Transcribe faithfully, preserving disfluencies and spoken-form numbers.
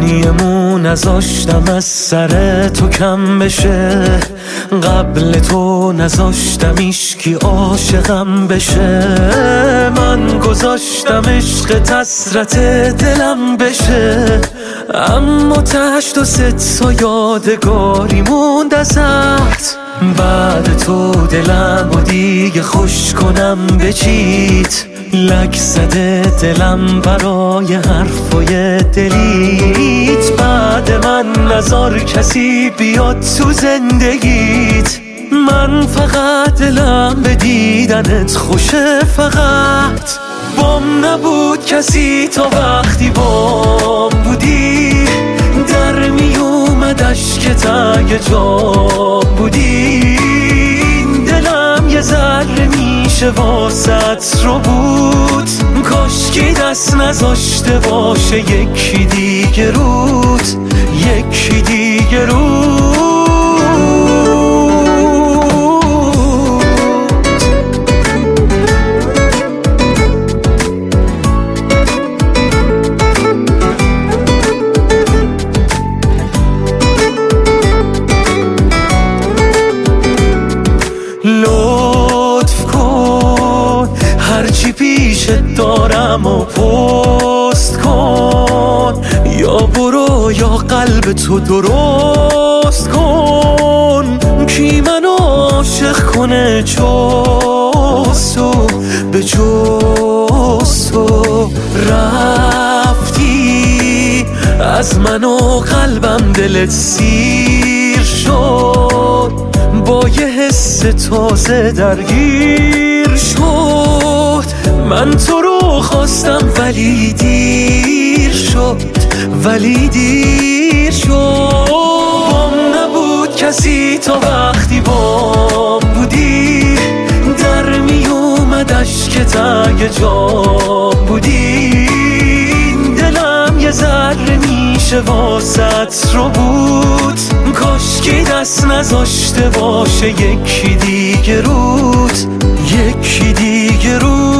یه نذاشتم از سر تو کم بشه، قبل تو نذاشتم ایشکی عاشقم بشه. من گذاشتم عشق حسرت دلم بشه، اما تهش تو ست تا یادگاری موند ازت. بعد تو دلم و دیگه خوش کنم بچیت، لک زده دلم برای حرفای دلیت. بعد من نذار کسی بیاد تو زندگیت، من فقط دلم به دیدنت خوشه. فقط بام نبود کسی تا وقتی بام بودی، در می اومد اشکت اگه جام بودی. دلم یه ذره میشه واسط رو بود، کاشکی دست نذاشته باشه یکی دیگه روت، یکی دیگه روت. لطف کن هرچی پیشت دارم و پست کن، یا برو یا قلب تو درست کن. کی منو عاشق کنه جستو به جستو؟ رفتی از من و قلبم دلت سیر شد، با یه حس تازه درگیر شد. من تو رو خواستم ولی دیر شد، ولی دیر شد. بام نبود کسی تا وقتی بام بودی، در می اومد اشکت اگه جام بودی. دلم یه ذره میشه واسط رو بود، کاشکی دست نذاشته باشه یکی دیگه روت، یکی دیگه روت.